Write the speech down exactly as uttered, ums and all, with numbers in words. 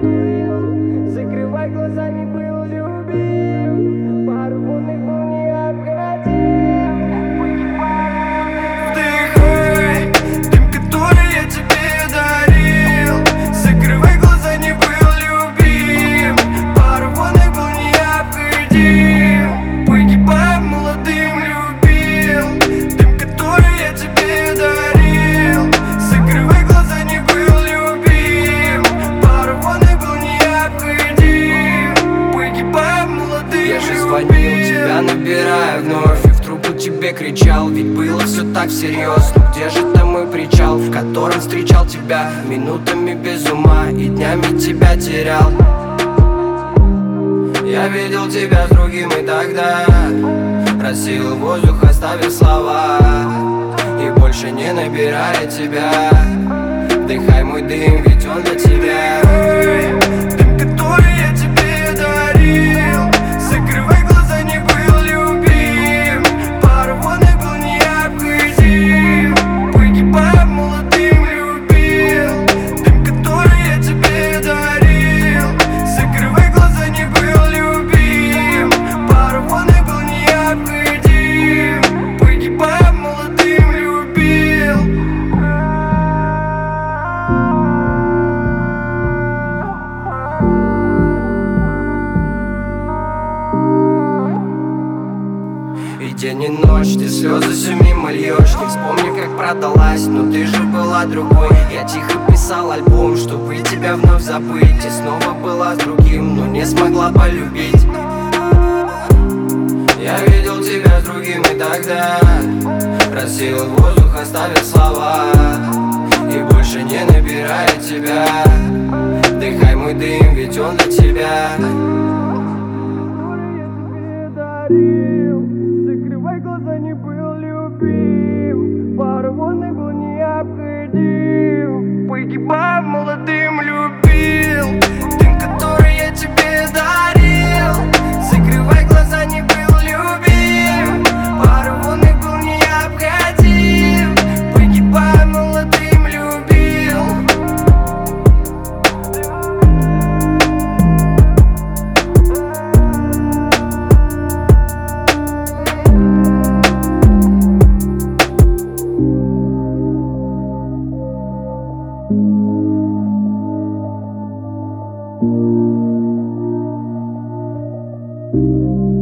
любил. Закрывай глаза, не был любим. Пару лунных был необходим. Вдыхай дым, который я тебе дарил. Закрывай глаза, не был любим. Пару лунных был необходим. Погибай молодым, любил. Дым, который я тебе дарил. Закрывай глаза, не был любим. Пару лунных был необходим. Погибай молодым, Я же звонил, тебя набираю вновь, и в трубку тебе кричал, ведь было все так всерьез. Ну где же там мой причал, в котором встречал тебя минутами без ума и днями тебя терял? Я видел тебя с другим и тогда рассеял воздух, оставив слова, и больше не набирая тебя. Вдыхай мой дым, ведь он для тебя. дым, который я тебе дарил. Закрывай глаза, не был любим. Пару лунных был необходим. Погибай молодым, любил. Дым, который я тебе дарил. Закрывай глаза, не был любим. Пару лунных был необходим. Погибай молодым, любил. И день и ночь, ты слезы все мимо льешь. Не вспомни, как продалась, но ты же была другой. Я тихо писал альбом, чтобы тебя вновь забыть. И снова была с другим, но не смогла полюбить. Я видел тебя с другим и тогда рассеял воздух, оставив слова, и больше не набирая тебя. Вдыхай мой дым, ведь он для тебя. Закрывай глаза, не был любим. Пару лунных был необходим. Погибай молодым, любил. Дым, который я тебе дарил. Закрывай глаза, не был любим. Пару лунных был необходим. Погибай молодым, любил. Thank you.